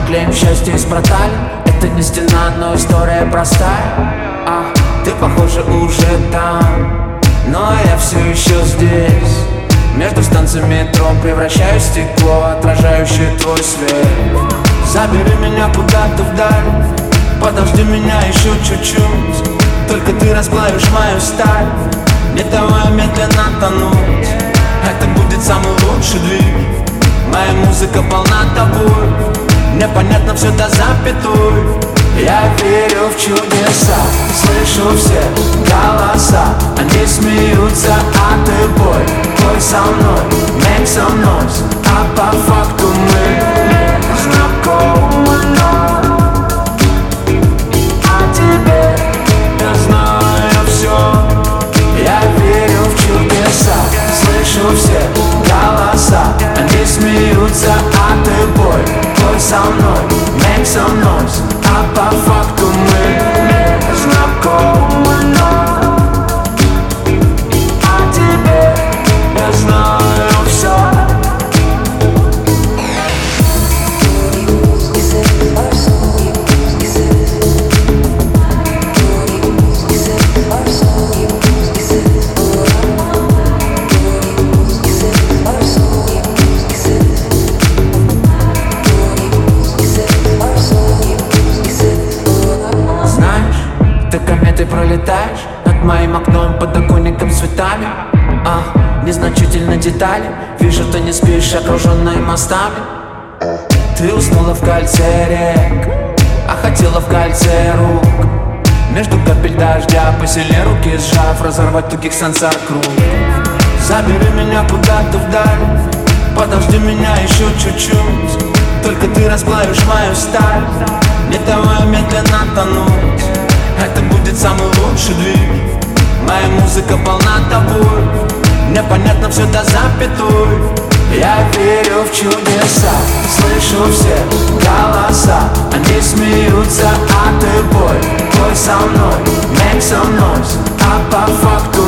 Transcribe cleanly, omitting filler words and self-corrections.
клеим счастье из проталин. Это не стена, но история простая. Ты, похоже, уже там, но я все еще здесь. Между станциями метро превращаю в стекло, отражающее твой свет. Забери меня куда-то вдаль, подожди меня еще чуть-чуть. Только ты расплавишь мою сталь, не давай медленно тонуть. Это будет самый лучший двиг. Моя музыка полна тобой, мне понятно все до запятой. Я верю в чудеса, слышу все голоса. Они смеются, а ты пой со мной, make some noise. А по факту мы знакомы, а теперь я знаю все. Я верю в чудеса, слышу все голоса. Они смеются, а ты пой со мной, make some noise. А по факту мы знакомы, а теперь я знаю все. Ты пролетаешь над моим окном, подоконником цветами. Незначительно детали. Вижу, ты не спишь, окруженной мостами. Ты уснула в кольце рек, а хотела в кольце рук. Между капель дождя посильнее руки сжав, разорвать тугих сансар круг. Забери меня куда-то вдаль, подожди меня еще чуть-чуть. Только ты расплавишь мою сталь, не давай медленно тонуть. Это будет самый лучший двиг. Моя музыка полна тобой, мне понятно все до запятой. Я верю в чудеса, слышу все голоса. Они смеются, а ты пой со мной, make some noise. А по факту